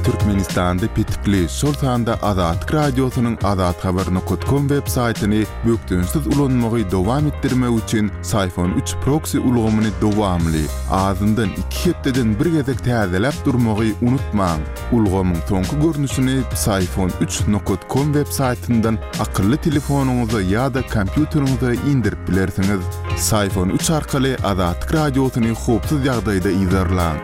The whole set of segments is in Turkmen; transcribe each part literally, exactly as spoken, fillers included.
Türkmenistan'da pitikli şol sanda Azatlyk Radiosynyň azat habar nokta com websaytyny bökdünsiz ulanmagy dowam etdirmek üçin Sayfon üç proxy ulgamyny dowamly azyndan iki hepdeden bir gezek täzelep durmagy unutmaň. Ulgamyň soňky görnüşini sayfon üç nokta com websaytyndan akylly telefonuňyza ýa-da kompýuteriňize indirip bilersiňiz. Sayfon üç arkaly Azatlyk Radiosyny hopsuz ýagdaýda izlerläň.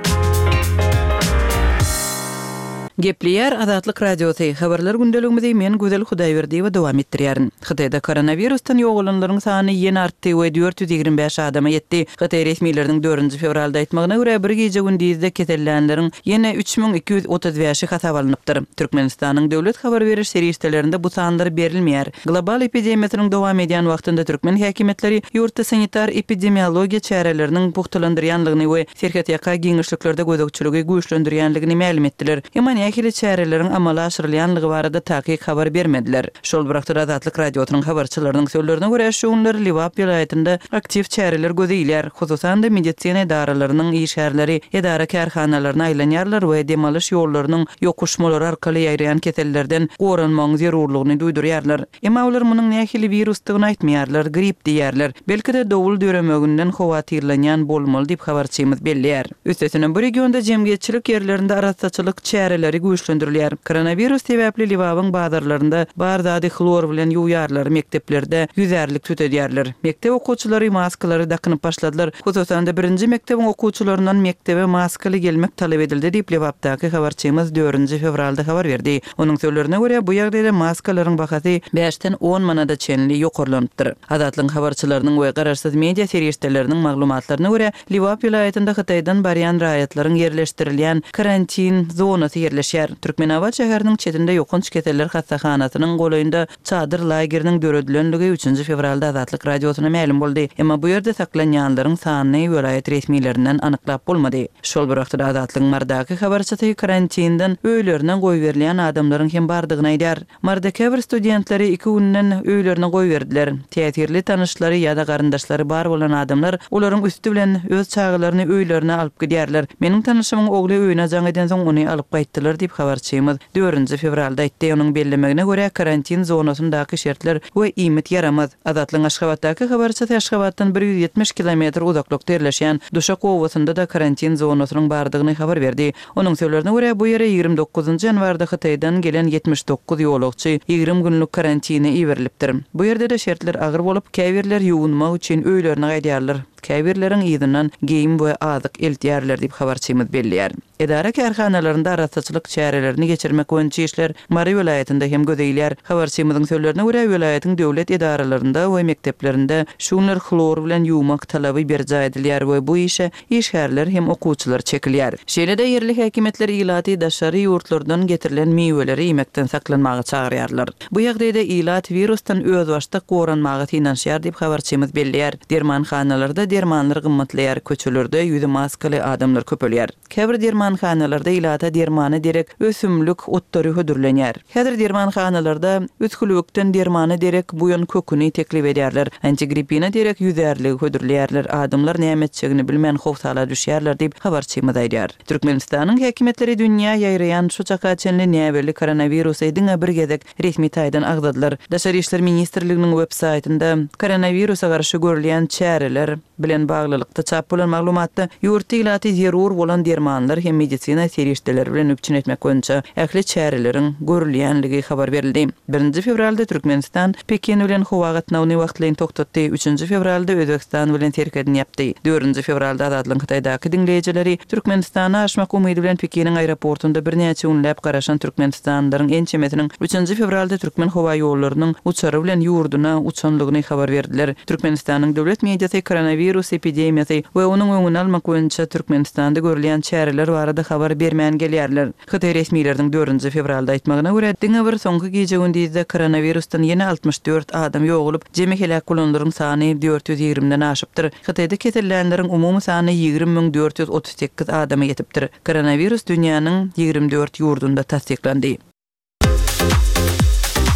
Gepleyer Azatlyk Radiosy habarlar gündeligimizde men Gözel Hudaýberdi we dowam etdirýärin. Hytaýda koronavirusdan ýoğulanlaryň sany ýene artdy we dört ýüz ýigirme beş adama ýetdi. Hytaý resmiýetleriniň dördünji fevralda aýtmagyna görä bir gece gündizde kesellenleriň ýene üç bin iki ýüz otuz beşi hasap alınıpdyr. Türkmenistanyň döwlet habar beriş seriýetlerinde bu sanlar berilmeýär. Global epidemiýanyň dowam edýän wagtynda türkmen häkimetleri ýurtda sanitar epidemiologiýa çäreleriniň puhtalandyrýanlygyny we serhatýaka giňişliklerde gözegçiligi güýçlendirýänligini ma'lum etdiler. Ähli çäreleriň amala aşyrylýanlygy barada takyk habar bermediler. Şol birakda Azatlyk Radiosynyň habarçylarynyň söýlerine görä şoňlar Liwap ýylaýatynda aktiv çäreler gözeýler. Hususan da medisina idaralarynyň işgärleri, idara karhanalaryna aýlanýarlar we demalyş ýollarynyň ýokuşmalary arkaly ýaýraýan kesellerden goranmagyň zerurlygyny duýdurýarlar. Emma olar munyň nähili virusdygyny aýtmaýarlar, grip diýerler. Belki de dowul döremeginden howatyrlanýan bolmaly diýip habarçymyz belliýär. Üstesine bu regionda jemgyýetçilik ýerlerinde arassaçylyk çäreleri güýçlendirilýär. Koronavirus sebäpli Liwabyň bazarlarynda bardady xlor bilen ýuwýarlar, mekteplerde ýüzärlik tütedýärler. Mektep okuwçylary maskalary dakynyp başladylar. Hususan da birinji mektebiň okuwçylaryndan mektebe maskaly gelmek talap edildi diýip Liwapdaky habarçymyz dördünji fevralda habar berdi. Onuň söýlerine görä bu ýagdaýda maskalaryň bahasy beşden on manada çenli ýokarlanypdyr. Azatlyk habarçylarynyň we garaşsyz media seriýetleriniň maglumatlaryna görä Liwap ýylaýatynda Hytaýdan barýan raýatlaryň yerleşdirilýän karantin zonasy yerleşýär. Türkmenawa şäheriniň çetinde ýokunç keseller hassahanasynyň goýunda çadyr lageriniň döredilenligi üçünji fevralda Azatlyk Radiosyna ma'lum boldy. Emma bu ýerde saklanýanlaryň sanyny welaýet resmiýetlerinden anyklap bolmady. Şol birakda Azatlyk Mardaky habarçysy karantindan öýlerine goýberýän adamlaryň hem bardygyny aýdýar. Mardaky bir studentleri iki günden öýlerine goýberdiler. Täsirli tanyşlary ýa-da garyndaşlary bar bolan adamlar olaryň üstü bilen öz çağlaryny öýlerine alyp gidýärler. Meniň tanyşymyň ogly öýüne jaň eden soň ony alyp gaýtdylar diýip habarçymyz dördünji fevralda aýtdy. Onuň bellemegine görä karantin zonasyndaky şertler we iýmit yaramaz. Azatlyň Aşgabatdaky habarçysy Aşgabatdan bir ýüz ýetmiş kilometr uzaklykda ýerleşýän Duşak owasynda da karantin zonasynyň bardygyny habar berdi. Onuň söýlerine görä bu ýere ýigirmi dokuzunji ýanwarda Hytaýdan gelen ýetmiş dokuz ýolagçy ýigirmi günlük karantine iwerilipdir. Bu ýerde de şertler agyr bolup käbirler ýuwunmak üçin öýlerine gaýdýarlar. Käbirleriň ýygynyň geyim we azyk eltýärler diýip habarçymyz belliýär. Edara karhanalarynda arassaçylyk çärelerini geçirmek boýunça işler Mary welaýatynda hem gözeýler. Habarçymyzyň söýlerine görä welaýatyň döwlet edaralarynda we mekdeplerinde şuňlar xlor bilen ýuwmak talaby berja edilýär we bu işe işgärler hem okuwçylar çekilýär. Şeýle-de ýerli häkimetler ilaty daşary ýurtlardan getirilen meýweleri ýemekden saklanmagy çagyrýarlar. Bu ýagdaýda ilat virusdan öz başda goranmagy tinanşýar diýip habarçymyz belliýär. Dermanhanalarda dermanlar gymmatlaýar, köçelerde ýüzi maskaly adamlar köpelýär. Käbir dermanhanalarda ilata dermany derek ösümlük otlary hödürlenýär. Häzir dermanhanalarda ötkülükden dermany derek buýan köküni teklip edýärler. Antigripina derek ýüzärligi hödürleýärler. Adamlar nämetçigini bilmän howsala düşýärler diýip habarçymyz aýdýar. Türkmenistanyň häkimetleri dünýä ýaýraýan şu çaka çenli näweli koronavirus eýdiňe bir gezek resmi taýdan agdadylar. Daşary işler ministrliginiň websaytynda koronavirusa garşy görülýän çäreler bilen baglylykda çap bolan maglumatda ýurt ilaty zerur bolan dermanlar hem medisina seriýetleri bilen öpçün etmek boýunça ähli çäreleriň görülýänligi habar berildi. birinji fevralda Türkmenistan Pekin bilen howa gatnawyny wagtlaýyn toktatdy. üçünji fevralda Özbekistan bilen terkedini yapdy. dördünji fevralda Azatlyk Hytaýdaky dinleýijileri Türkmenistana aşmak umydy bilen Pekiniň aeroportunda bir näçe günläp garaşan türkmenistanlaryň ençemetiniň üçünji fevralda türkmen howa ýollarynyň uçary bilen ýurduna uçanlygyny habar berdiler. Türkmenistanyň döwlet mediasy koronavirus epidemiýasy we onuň öňüni almak boýunça Türkmenistanda görülýän çäreler barada habar bermän gelýärler. Hytaý resmiýetleriniň dördünji fevralda aýtmagyna görä, diňe bir soňky gece gündizde koronavirusdan ýene altmış dört adam ýoğulup, jemi helak bolanlaryň sany dört ýüz ýigrimden aşypdyr. Hytaýda kesellenleriň umumy sany ýigirmi bin dört ýüz otuz sekiz adama ýetipdir. Koronavirus dünýäniň ýigirmi dört ýurdunda tasdiklendi.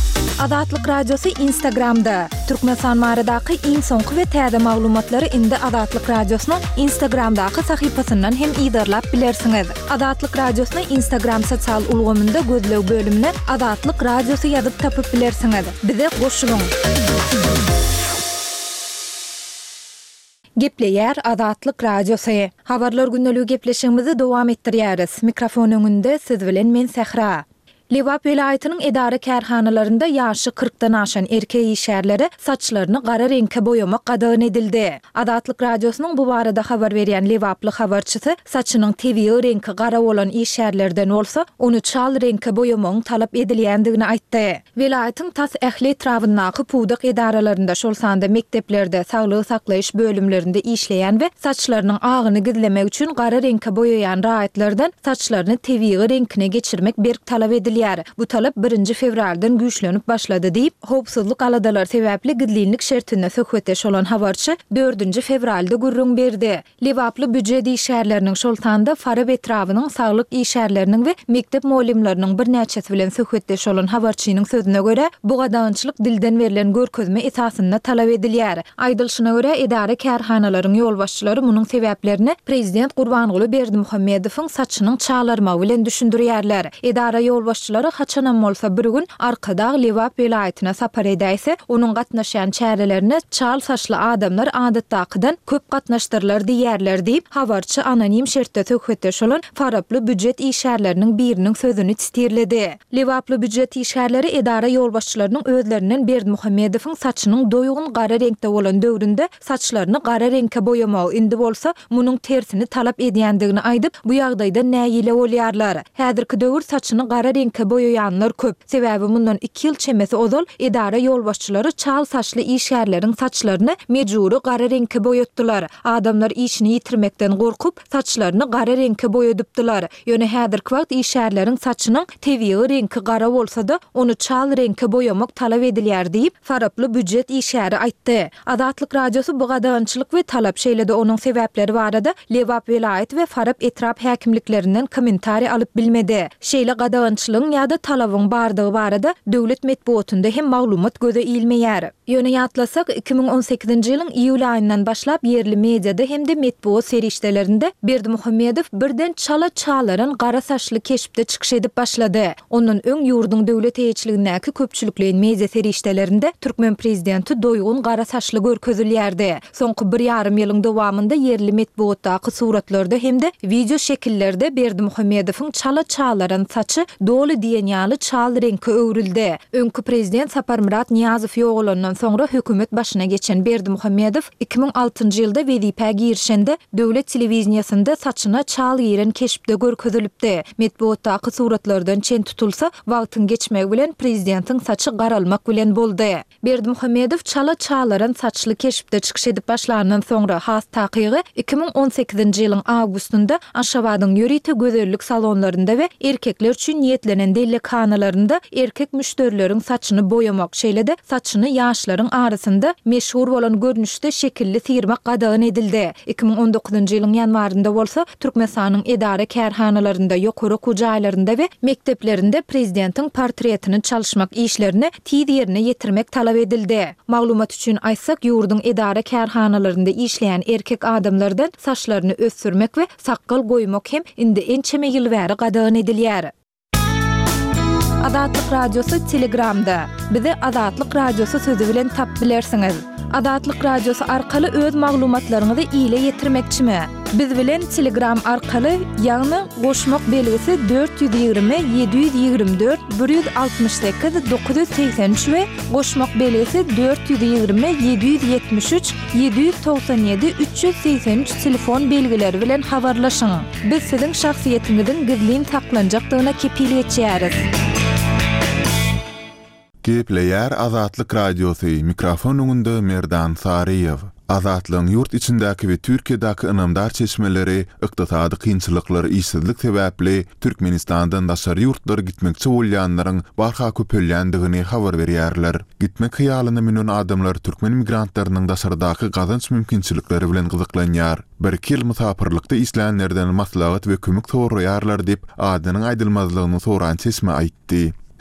Azatlyk Radiosu Instagramda. Türkmenistan maradaky iň soňky we täze maglumatlary indi Azatlyk Radiosynyň Instagramdaky sahypasyndan hem ýa-da bilersiňiz. Azatlyk Radiosynyň Instagram sosial ulgamynda gözlew bölümine Azatlyk Radiosu ýazyp tapyp bilersiňiz. Bize goşulyň. Gepleýär Azatlyk Radiosu. Habarlar gündäligi gepleşigimizi dowam etdirýäris. Mikrofon öňünde siz bilen men Sehra. Lewap welaýatynyň edara kärhanalarynda ýaşy kırkdan aşan erkek işärleri saçlaryny gara reňke boýamak gadagan edildi. Azatlyk Radiosynyň bu barada habar berýän Lewaply habarçysy saçynyň tebii reňke gara bolan işärlerden bolsa, onu çal reňke boýamagyň talap edilýändigini aýtdy. Welaýatyň tas ähli etrafyndaky puwdak edaralarynda şol sanda mekteplerde, saglyk saklaýyş bölümlerinde işleýän we saçlarynyň agyny gizlemek üçin gara reňke boýayan raýatlardan saçlaryny tebii reňkine geçirmek berk talap edilýär. Bu talap birinji fevraldan güýçlenip başlady diýip, howpsuzlyk aladalar sebäpli gidlinlik şertine söhbetdeş olan habarçy dördünji fevralda gurrun berdi. Lewaply büdjet işärleriniň şol tanda Farab etrawynyň saglyk işärleriniň we mektep molimlarynyň bir näçesi bilen söhbetdeş olan habarçynyň sözüne görä, bu gadançylyk dilden berilen görkezme esasynda talap edilýär. Aýdylşyna görä, edara kärhanalaryň ýolbaşçylary munyň sebäplerini Prezident Gurbanguly Berdimuhammedowyň saçynyň çalarmagy bilen düşündirýärler. Edara ýolbaşçylary haçanam bolsa bir gün arkada Lewap welaýatyna sapar edäýse, onuň gatnaşan çärelerini çal saçly adamlar adatdakydan köp gatnaşdyrlar diýerler diýip habarçy anonim şertde söhbetdeş olan Faraply büdjet işärleriniň biriniň sözüni tistirledi. Lewaply büdjet işärleri edara ýolbaşçylarynyň özlerinden Berdimuhammedowyň saçynyň doýugun gara reňkde bolan döwründe saçlaryny gara reňke boýamagy indi bolsa, munyň tersini talap edýändigini aýdyp, bu ýagdaýda näýile bolýarlar. Häzirki döwür saçyny gara reňke boýayanlar köp. Sebäbi mundan iki ýyl çemesi ozal edara ýolbaşçylary çal saçly işärleriň saçlaryny mejburi gara reňke boýatdylar. Adamlar işini ýitirmekden gorkup saçlaryny gara reňke boýadypdylar. Ýöne häzirki wagt işärleriň saçynyň tebii reňki gara bolsa-da onu çal reňke boýamak talap edilýär diýip Faraply büdjet işäri aýtdy. Azatlyk Radiosu bu gadançylyk we talap şeýlede onuň sebäpleri barada Lewap welaýat we Farap etrap häkimliklerinden kommentari alyp bilmedi. Şeýle gadançylygyň ýa-da talabyň bardygy barada döwlet medeniýetinde hem maglumat göze ilmeýär. Ýöne ýatlasak, iki ming on sekizinji ýylyň iýul aýyndan başlap yerli mediada hem de medeniýet serişdelerinde Berdimuhammedow birden çala çalaran gara saçly keşipde çykyş edip başlady. Onuň öň ýurdun döwlet eýetçiligindäki köpçüliklerin media serişdelerinde Türkmen prezidenti doýgun gara saçly görkezilýärdi. Soňky bir ýarym ýylyň dowamında yerli medeniýetdaky suratlarda hem de video şekillerde Berdimuhammedowyň çala çalaran saçy dolu diýen ýaly çal reňke öwrildi. Öňkü prezident Saparmurat Niýazow ýoğulandan soňra hökümet başyna geçen Berdimuhammedow iki ming altynjy ýylda wezipäge girişende döwlet telewiziýasynda saçyna çal ýeren keşipde görkezilipdi. Medeniýetdaky suratlardan çen tutulsa, wagtyň geçmegi bilen prezidentiň saçy garalmak bilen boldy. Berdimuhammedow çala çalaran saçly keşipde çykyş edip başlanandan soňra has takygy iki ming on sekizinji ýylyň awgustunda Aşgabatyň ýörite gözellik salonlarynda we erkekler üçin niýetlenen delekanalarynda erkek müşterileriň saçyny boýamak şeýlede saçyny ýaşlaryň arasynda meşhur bolan görnüşde şekilli sirmak gadagan edildi. iki ming on dokuzunji ýylyň ýanwarynda bolsa Türkmenistanyň edara kärhanalarynda, ýokary kujaýlarynda we mekteplerinde prezidentiň portretini çalyşmak işlerini tiz ýerine ýetirmek talap edildi. Maglumat üçin aýtsak, ýurdun edara kärhanalarynda işleýän erkek adamlardan saçlaryny ösürmek we saqqal goýmak hem indi ençeme ýyl bäri gadagan edilýär. Azatlyk Radiosu Telegramda. Bizi Azatlyk Radiosu sözü bilen tap bilersiňiz. Azatlyk Radiosu arkaly öz maglumatlaryňyzy ýyla ýetirmekçimi? Biz bilen Telegram arkaly ýagny goşmak belgisi dört yüz ýygrimi yedi yüz ýygrimi dört bir yüz altymyş sekiz dokuz yüz seksen üç we goşmak belgisi dört yüz ýygrimi yedi yüz ýetmiş üç yedi yüz toksan ýedi üç yüz seksen üç telefon belgileri bilen habarlaşyň. Biz siziň şahsiýetiňiziň gizlin saklanjakdygyna kepil etýäris. Gepleýär Azatlyk Radiosu, mikrofon öňünde Merdan Saryýew. Azatlygyň ýurt içindäki we Türkiýedäki ynamdar çeşmeleri, ykdysady kynçylyklary, işsizlik sebäpli Türkmenistandan daşary ýurtlara gitmekçi bolýanlaryň barha köpelýändigini habar berýärler. Gitmek hyýalyny minun adamlar türkmen migrantlarynyň daşardaky gazanç mümkinçilikleri bilen gyzyklanýar. Bir kil musapirlikde islenlerden maslahat we kömek soraýarlar diýip adynyň aýdylmazlygyny soran çeşme aýtdy.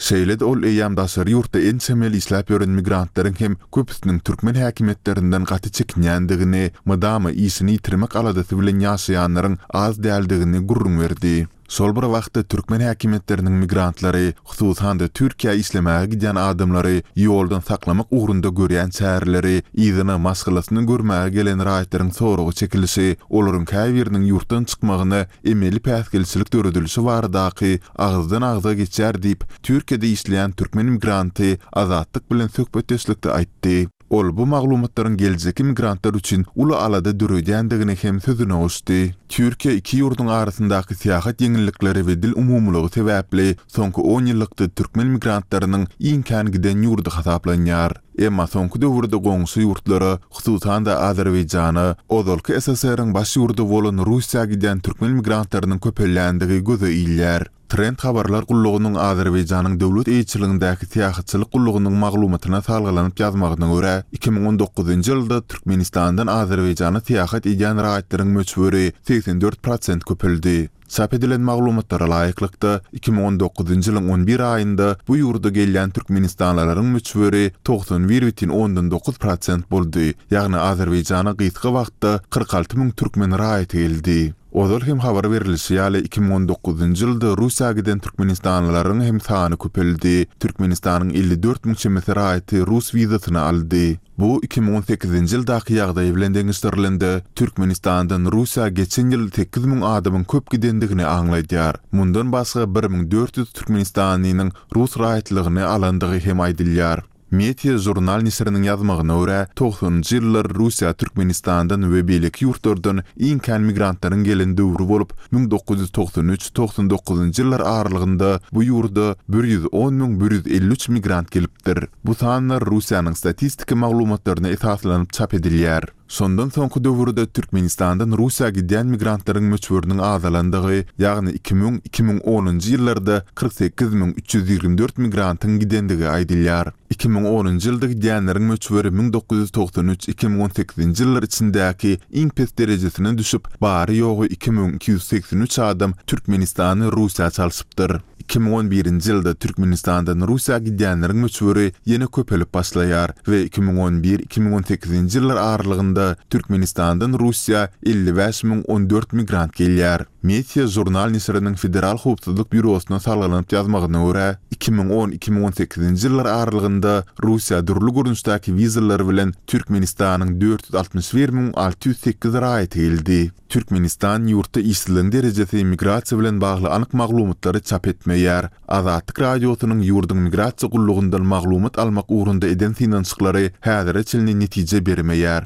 Şeýle ol eýam daşary ýurtda en çemel isläp ýören migrantlaryň hem köpüsiniň türkmen häkimetlerinden gaty çekinýändigini, mydama isini ýitirmek aladaty bilen ýaşaýanlaryň az däldigini gurrun berdi. Sol bir wagtda türkmen häkimetleriniň migrantlary, hususan da Türkiýe islemäge giden adamlary ýoldan saklamak ugrunda görýän çäreleri, ýygyny maskalasyny görmäge gelen raýatlaryň soragy çekilişi, olaryň käbiriniň ýurtdan çykmagyny emeli päsgelçilik döredilişi bardaky agzdan agza geçer diýip Türkiýede isleýän türkmen migranty azatlyk bilen söhbetdeşlikde aýtdy. Ol bu maglumatlaryň geljeki migrantlar üçin uly alada dürüýändigini hem sözüne goşdy. Türkiýe iki ýurduň arasyndaky syýahat ýeňillikleri we dil umumlygy sebäpli soňky on ýyllikda türkmen migrantlarynyň iňkän giden ýurdy hasaplanýar. Emma soňky döwürde goňşy ýurtlary, hususan da Azerbaýjany, ozalky S S S R-iň baş ýurdy bolan Russiýa giden türkmen migrantlarynyň köpelländigi göze ilýär. Trend habarlar gullugynyň Azerbaýjanyň döwlet eýçiligindäki syýahatçylyk gullugynyň maglumatyna salgylanyp ýazmagyna görä, iki ming on dokuzunçy ýylda Türkmenistandan Azerbaýjana syýahat edýän raýatlaryň möçberi seksen dört prosent köpeldi. Çap edilen maglumatlara laýyklykda iki ming on dokuzunçy ýylyň on bir aýynda bu ýurda gelýän türkmenistanlaryň möçberi doksan bir butun ondan dokuz prosent boldy. Ýagny Azerbaýjana gysga wagtda kırk alty ming türkmen raýaty geldi. Ozal hem habar berilişi ýaly iki ming on dokuzunçy ýylda Russiýa giden türkmenistanlaryň hem sany köpeldi. Türkmenistanyň elli dört ming çemesi raýaty Rus wizasyny aldy. Bu iki ming on sekizinçy ýyldaky ýagdaý bilen deňişdirilende Türkmenistandan Russiýa geçen ýyl sekiz ming adamyň köp gidendigini aňlaýdýar. Mundan başga bir ming dört yüz Türkmenistanynyň Rus raýatlygyny alandygy hem aýdylýar. Media jurnal nisriniň ýazmagyna görä, toksonunçy ýyllar Russiýa Türkmenistandan we beýleki ýurtlardan iňkän migrantlaryň gelen döwrü bolup, ming dokuz yüz toksan üç toksan dokuzunçy ýyllar aralygynda bu ýurda bir yüz on ming bir yüz elli üç migrant gelipdir. Bu sanlar Russiýanyň statistika maglumatlaryna esaslanyp çap edilýär. Sondan soňky döwürde Türkmenistandan Russiýa giden migrantlaryň möçberiniň azalandygy, ýagny iki ming iki ming onunçy ýyllarda kırk sekiz ming üç yüz ýygrimi dört migrantyň gidendigi aýdylýar. iki ming onunçy ýylda gidenleriň möçberi ming dokuz yüz toksan üç iki ming on sekizinçy ýyllar içindäki iň pes derejesine düşüp, bary ýogy iki ming iki yüz seksen üç adam Türkmenistany Russiýa çalyşypdyr. iki ming on birinçy ýylda Türkmenistandan Russiýa gidenleriň möçberi ýene köpelip başlaýar we iki ming on bir iki ming on sekizinçy ýyllar aralygynda Türkmenistandan Russiýa elli beş ming on dört migrant gelýär. Media jurnal nisriniň Federal Howpsuzlyk Bürosyna salgylanyp ýazmagyna görä, iki ming on iki ming on sekizinçy ýyllar aralygynda Russiýa durly görnüşdäki wizalar bilen Türkmenistanyň dört yüz altmış bir ming alty yüz sekiz raýaty geldi. Türkmenistan ýurtda işsizligiň derejesi migrasiýa bilen bagly anyk maglumatlary çap etmeýär. Azatlyk radiosynyň ýurduň migrasiýa gullugyndan maglumat almak ugrunda eden finansyklary häzirde çylny netije bermeýär.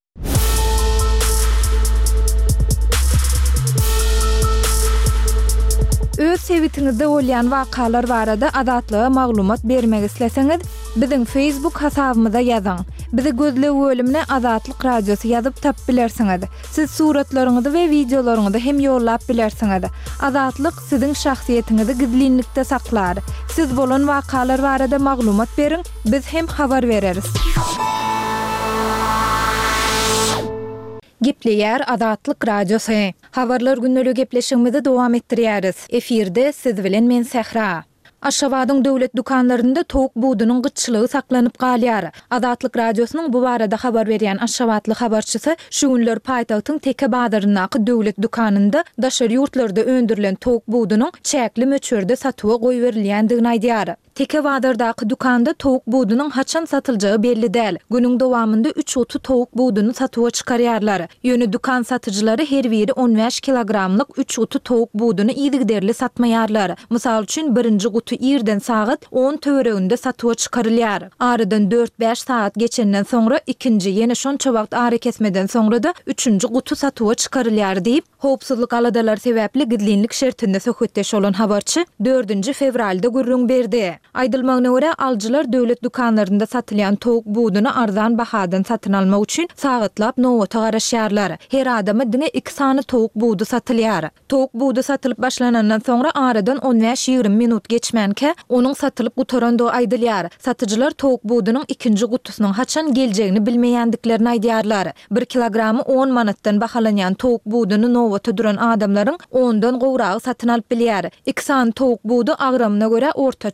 Öz sebitiňizde bolýan wakalar barada adatlyga maglumat bermek isleseňiz, biziň Facebook hasabymyza ýazyň. Bizi gözle bölümine Azatlyk Radiosy ýazyp tap bilersiňiz. Siz suratlaryňyzy we videolaryňyzy hem ýollap bilersiňiz. Azatlyk siziň şahsiýetiniňizi gizlinlikde saklar. Siz bolan wakalar barada maglumat beriň, biz hem habar bereriz. Gepleýär Azatlyk Radiosy. Habarlar günnälik gepleşigimizi dowam etdirýäris. Efirde siz bilen men Sehra. Aşgabatyň döwlet dukanlarynda towuk budunyň gyçylygy saklanyp galýar. Azatlyk Radiosynyň bu barada habar berýän Aşgabatly habarçysy şu günler paýtagtyň Teke Badyryndaky döwlet dukanynda daşary ýurtlarda öndürilen towuk budunyň çäkli möçberde satyga goý berilýändigini aýdýar. Teke Badyrdaky dukanda towuk budunyň haçan satyljagy belli däl. Günüň dowamında üç otu towuk buduny satyga çykarýarlar. Ýöne dukan satyjylary her biri on beş kilogramlyk üç otu towuk buduny ýygyderli satmaýarlar. Mysal üçin birinji gutu ýerden sagat on töwereginde satyga çykarylýar. Aradan dört beş saat geçenden soňra ikinji ýene şonça wagt ara kesmeden soňra da üçünji gutu satyga çykarylýar diýip howpsuzlyk aladalar sebäpli gizlinlik şertinde söhbetdeş bolan habarçy dördünji fevralda gurrun berdi. Aýdylmagyna görä alçylar döwlet dukanlarynda satylýan towuk buduny arzan bahadan satyn almak üçin sagatlap nowata garaşýarlar. Her adama diňe iki sany towuk budu satylýar. Towuk budu satylyp başlanandan soňra aradan on beş ýygrimi minut geçmänke onuň satylyp gutaranda aýdylýar. Satyjylar towuk budunyň ikinji gutusynyň haçan geljegini bilmeýändiklerini aýdýarlar. bir kilogramy on manatdan bahalanýan towuk buduny nowata duran adamlaryň ondan gowragy satyn alyp bilýär. iki sany towuk budu agramyna görä ortaça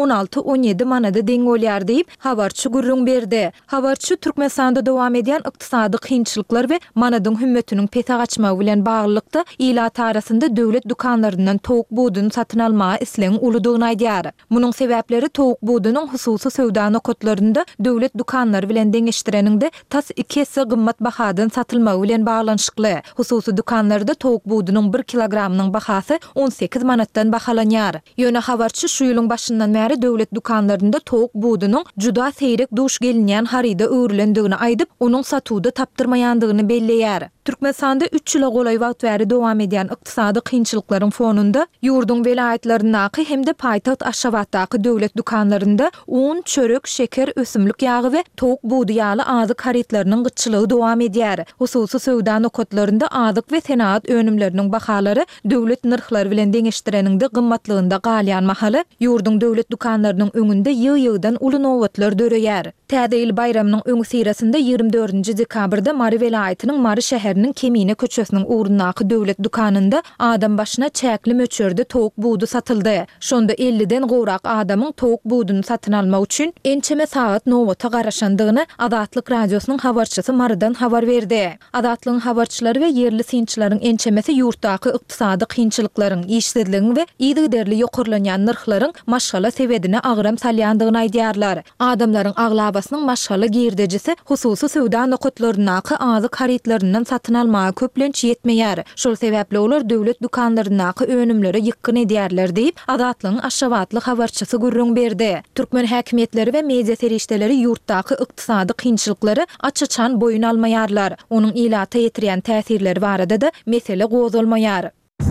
on alty on ýedi manada deň bolýar diýip habarçy gurrun berdi. Habarçy Türkmenistanda dowam edýän ykdysady kynçylyklar we manadyň hümmetiniň pete gaçmagy bilen baglykda ýylat arasynda döwlet dukanlaryndan towuk buduny satyn almagy isleň uludygyny aýdýar. Munyň sebäpleri towuk budunyň hususy sowda nokatlarynda döwlet dukanlary bilen deňeşdireninde tas iki hisse gymmat bahadan satylmagy bilen baglanyşykly. Hususy dukanlarda towuk budunyň bir kilogramynyň bahasy on sekiz manatdan bahalanýar. Ýöne habarçy şu ýylyň başyndan bäri döwlet dukanlarynda towuk budunyň juda seýrek duş gelinýän haryda öwrülendigini aýdyp, onuň satuwda tapdyrmaýandygyny belleýär. Türkmenistanda üç ýyla golay wagt bäri dowam edýän ykdysady kynçylyklaryň fonunda ýurduň welaýatlarynaky hemde paýtaht Aşgabatdaky döwlet dukanlarynda un, çörek, şeker, ösümlik ýagy we towuk budy ýaly azyk harytlarynyň gyçylygy dowam edýär. Hususy sowda nokatlarynda azyk we senat önümleriniň bahalary döwlet nyrhlary bilen deňeşdireninde gymmatlygynda galýan mahaly ýurduň döwlet dukanlarynyň öňünde ýyg-ýygdan uly nowatlar döreýär. Täze ýyl bayramynyň öňü sirasynda ýygrimi dördünji dekabrda Mary welaýatynyň Mary şäheriniň Kemine köçesiniň uğrundaky döwlet dukanynda adam başyna çäkli möçörde towuk budy satyldy. Şonda elliden gowrak adamyň towuk budyny satyn almak üçin ençeme saat nowata garaşandygyny Adatlyk radiosynyň habarçysy Marydan habar berdi. Adatlyň habarçylary we yerli synçylaryň ençemesi ýurtdaky ykdysady kynçylyklaryň, işsizligiň we ýygy-derli ýokurlanýan nyrhlaryň maşgala sebedine agram salýandygyny aýdýarlar. Adamlaryň aglabasynyň maşgala girdejisi hususy sowda nokatlarynaky azyk harytlaryndan satyn almagy köplenç ýetmeýär. Şol sebäpli olar döwlet dukanlarynaky önümleri ýykyn edýärler diýip Adatlyň Aşgabatly habarçysy gurrun berdi. Türkmen häkimetleri we media serişdeleri ýurtdaky ykdysady kynçylyklary açyçan boyun almaýarlar. Onuň ýylata ýetirýän täsirleri barada da mesele gozulmaýar.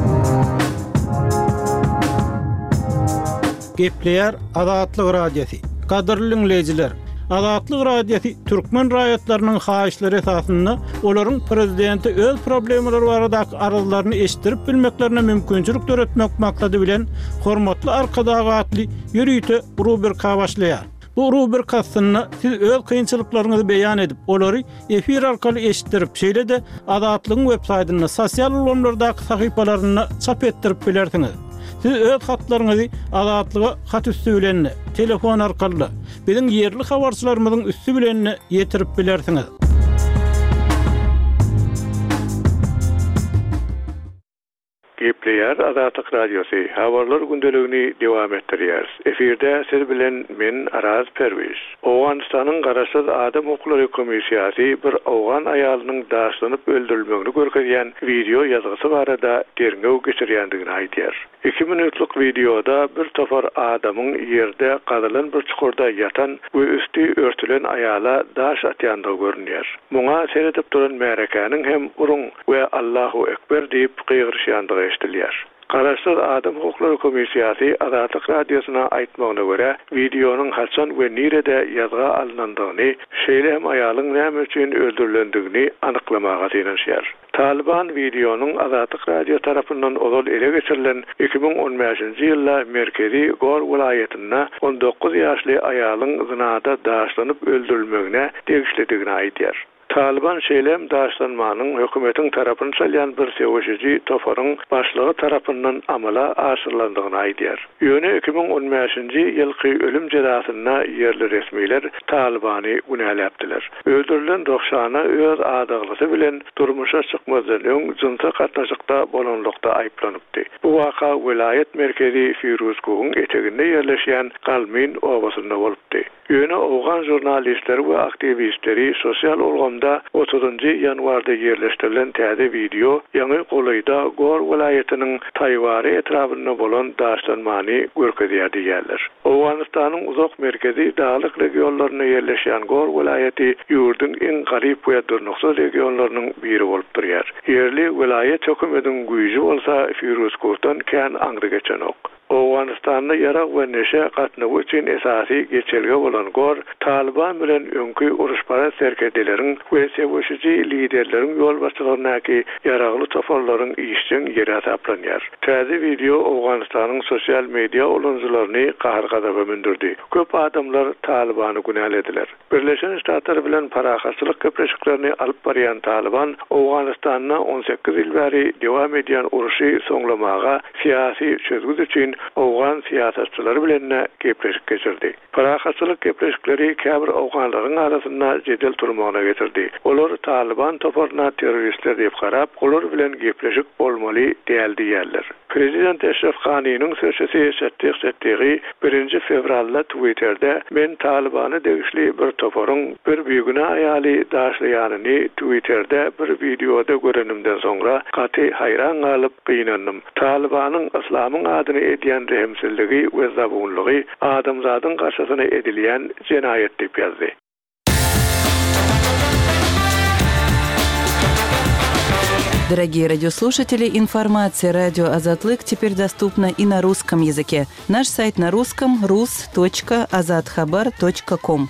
Gepleýär Adatlyk radiosi. Kadrly dinleýijiler, Adatlyk radiosi türkmen raýatlarynyň haýyşlary esasynda olaryň prezidenti öz problemleri baradaky arazylaryny eşdirip bilmeklerine mümkinçilik töretmek maksady bilen hormatly arkadagatly ýürüýte rubrika başlaýar. Bu rubrikasyny siz öz kynçylyklaryňyzy beýan edip, olary efir arkaly eşitdirip, şeýle de Adatlygyň web saýtyna, sosial ulanlardaky sahypalaryna çap etdirip bilersiňiz. Siz öz hatlaryňyzy Adatlyga hat üstü bilen, telefon arkaly, biziň yerli habarçylarymyzyň üstü bilen ýetirip bilersiňiz. Gepleýär Adatlyk radiosi habarlar gündeligini dowam etdirýär. Efirde siz bilen men Araz Perwiz. Owganystanyň Garaşsyz Adam Hukuklary Komissiýasy bir owgan aýalynyň daşlanyp öldürilmegini görkezýän video ýazgysy barada derňew geçirýändigini aýdýar. iki minutlyk videoda bir topar adamyň ýerde gazylan bir çukurda ýatan we üstü örtülen aýala daş atýandygy görünýär. Muňa seredip duran märekäniň hem urun we Allahu ekber diýip gygyrşýandygy eşdilýär. Garaşsyz Adam Hukuklary Komissiýasy Adatlyk radiosyna aýtmagyna görä, videonyň haçan we nirede ýazga alynandygyny, şeýle hem aýalyň näme üçin öldürilendigini anyklamaga ýetişýär. Taliban videonyň Adatlyk radio tarapyndan ozal ele geçirilen iki bin on beşinji ýylda Merkezi Gor welaýatyna on dokuz ýaşly aýalyň zynada daşlanyp öldürilmegine degişledigini aýdýar. Taliban şeýlem daşlanmanyň hökümetiň tarapyny çalýan bir sewişiji toparyň başlygy tarapyndan amala aşyrylandygyny aýdýar. Ýöne iki bin on beşinji ýylky ölüm jazasyna yerli resmiler Talibany günäläpdiler. Öldürilen Roxşana öz adaglysı bilen durmuşa çykmazdan öň jynsa gatnaşykda bolanlykda aýplanypdy. Bu waka welaýat merkezi Firuzkowyň eteginde ýerleşýän Galmin owasyna bolupdy. Ýöne owgan jurnalistler we aktivistleri sosial orgamda otuzunji ýanwarda ýerleşdirilen täze video ýaňy golayda Gor welaýatynyň taýwary etrabyna bolan daşlanmany görkezýär diýerler. Owganystanyň uzak merkezi dağlyk regionlaryna ýerleşýän Gor welaýaty ýurduň iň garyp we durnuksuz regionlarynyň biri bolup durýar. Yerli welaýat hökümetiň güýji bolsa Firuzkowdan kän aňry geçen ok. Owganystanda ýarak we neşe gatnagy üçin esasy geçelge bolan Gor, Taliban bilen öňkü uruşparat serkedeleriň we sewişiji liderleriň ýol başçylarynaky ýaragly toparlaryň işçiň ýeri taplanýar. Täze video Owganystanyň sosial media ulanjylaryny gahr-gadaba mindirdi. Köp adamlar Talibany günälediler. Birleşen Ştatlar bilen parahaçylyk köpreşiklerini alyp barýan Taliban, Owganystanyna on sekiz ýyl bäri dowam edýän uruşy soňlamaga siýasy çözgüz üçin awgan siyasatçylar bilen gepleşip geçirdi. Parahatçylyk gepleşikleri käbir awganlaryň arasynda jedel turmagyna getirdi. Olar Taliban toparna teröristler diýip garap, olar bilen gepleşik bolmaly diýildi ýerler. Prezident Eşref Ganinyň sözçüsi Settiq Settiqi birinji fevralda Twitter'de men Talibany degişli bir toparyň bir büyügüne aýaly daşlaýanyny Twitter'de bir videoda görenimden sonra gaty hayran galyp gynandym. Talibanyň islamyň adyny edýän rehimsizligi we zabunlygy adamzadyň garşysyna edilýän jenaýet diýip ýazdy. Дорогие радиослушатели, информация «Радио Азатлык» теперь доступна и на русском языке. Наш сайт на русском – рус точка азатхабар точка ком.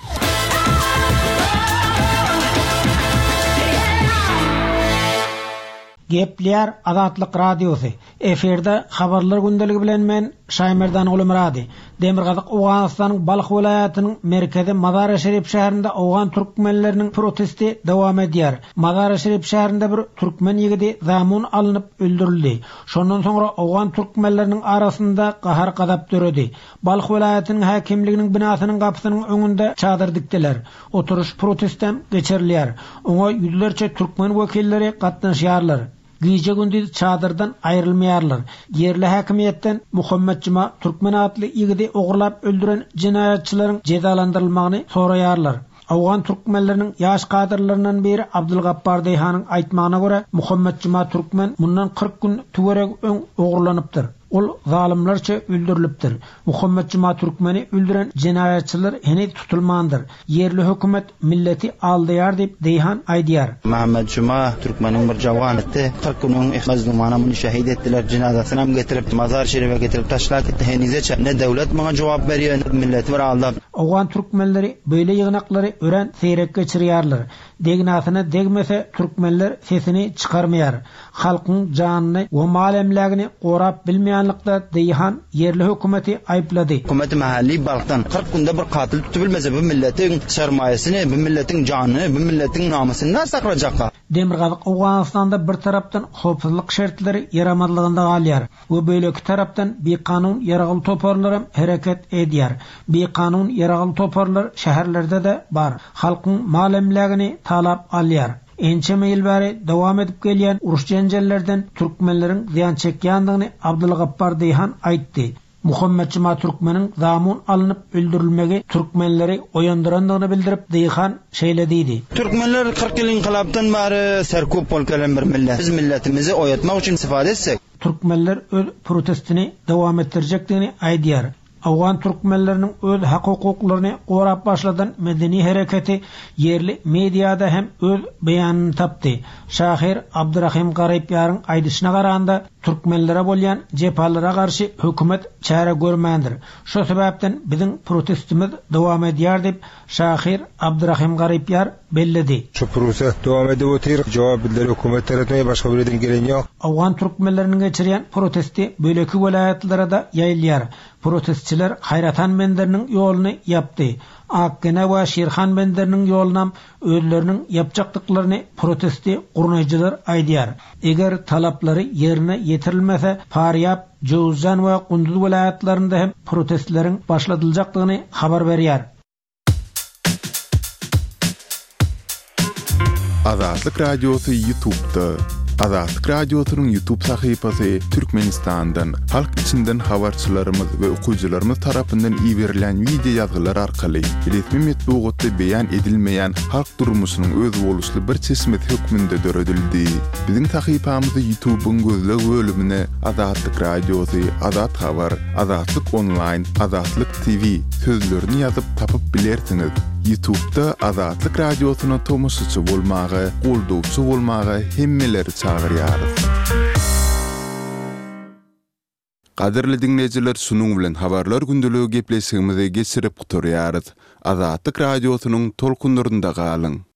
Gepler Azatlyk Radiosu. Eferde habarlar gündəligi bilen men Şaymerdan oğlu Muradi. Demirgazyk Awganystanyň Balyk welayatynyň merkezi Mazar-ı Şerif şäherinde Awgan türkmenleriniň protesti dowam edýär. Mazar-ı Şerif şäherinde bir türkmen ýigidi zamun alınıp öldürildi. Şondan soňra Awgan türkmenleriniň arasynda gahar gadap döredi. Balyk welayatynyň häkimliginiň binasynyň gapysynyň öňünde çadyr dikdiler. Oturuş protestem geçirilýär. Oňa ýüzlerçe türkmen wekilleri gatnaşýarlar. Gece gündüz çadırdan ayrılmayarlar. Yerli hakimiyetten Muhammed Cuma Türkmen adlı ýigidi ogurlap öldüren cinayetçilerin cezalandırılmagyny soraýarlar. Awgan türkmenleriniň ýaş kadrlarynyň biri Abdulgappar Deyhanyň aýtmagyna görä Muhammed Cuma Türkmen mundan kırk gün töwerek öň ogurlanypdyr. Ol zalimlerçe öldürilipdir. Muhammed Cuma Türkmeni öldüren cinayetçiler henüz tutulmandır. Yerli hükümet milleti aldyar diýip Deyhan aýdýar. Muhammed Cuma Türkmenin bir jawanatdy. kırk günüň mazlumana muny şehit etdiler. Cenazasyny hem getirip Mazar Şerif'e getirip taşlak etdi. Henizeçe ne devlet maňa jogap berýär, millet bir aldap. Awgan türkmenleri böyle ýygnaklary ören seyrek geçirýärler. Degnasyna degmese türkmenler sesini çıkarmayar. Halkyň janyny we malemlegini gorap bilmeýänlikde Deyhan yerli hökümeti aýplady. Hökümet mahalli balktan kırk günde bir katil tutubilmese bu milletin sermayesyny, bu milletin janyny, bu milletin namusyny nasıl saklajakka? Demirgazyk Awganystanda bir tarapdan howpsuzlyk şertleri yaramadlygynda galýar. We böleki tarapdan bir kanun ýaragyl toparlar hereket edýär. Bir kanun ýaragyl toparlar şäherlerde de bar. Halkyň malemlegini talap alýar. Ençe meýil bäri dowam edip gelýän uruş jenjellerden türkmenleriň ziýan çekýändigini Abdulgappar Deyhan aýtdy. Muhammed Cuma Türkmeniň zamun alınıp öldürilmegi türkmenleri oýandyrandygyny bildirip Deyhan şeýle diýdi. Türkmenler kırk ýyl inqilapdan bäri serkup bolkelen bir millet. Biz milletimizi oýatmak üçin istifade etsek, türkmenler öz protestini dowam etdirjekdigini aýdýar. Awgan türkmenleriniň öz hak hukuklaryny gorap başladan medeni hareketi yerli mediada hem öz beýanyny tapdy. Şahir Abdurrahim Garipýaryň aýdyşyna garaganda türkmenlere bolýan jepalara garşy hökümet çäre görmändir. Şo sebäpden biziň protestimiz dowam edýär diýip Şahir Abdurrahim Garipýar belledi. Şu proses dowam edip otyr, jogap bildir hökümet tarapyndan başga birden gelen ýok. Awgan türkmenleriniň geçirýän protesti böleki welaýatlara da ýaýylýar. Protestçiler Hayratan Benderiniň ýoluny ýapdy. Akkene we Şirhan Benderiniň ýolunam özleriniň ýapjakdyklaryny protesti gurnaýjylar aýdýar. Eger talaplary ýerine ýetirilmese, Faryab, Jowzan we Gunduz welaýatlarynda hem protestleriň başladyljakdygyny habar berýär. Azatlyk Radiosu YouTube'da. Azatlyk Radiosynyň YouTube sahypasy Türkmenistandan, halk içinden habarçylarymyz we okuwçylarymyz tarapyndan iýerilen video ýazgylar arkaly resmi metbuatda beýan edilmeýän halk durmuşynyň öz boluşly bir çeşmet hökmünde döredildi. Biziň sahypamyzy YouTube'un gözleg bölümine Azatlyk Radiosu, Azat Habar, Azatlyk Online, Azatlyk T V sözlerini ýazyp tapyp bilersiňiz. YouTube'da Azatlyk Radiosyna tomoşçy bolmagy, goldowçy bolmagy hemmeleri çagyrýarys. Qadirli dinleyijiler, şunuň bilen habarlar gündeligi gepleşigimizi geçirip guturýarys. Azatlyk Radiosynyň tolkunlarynda galyň.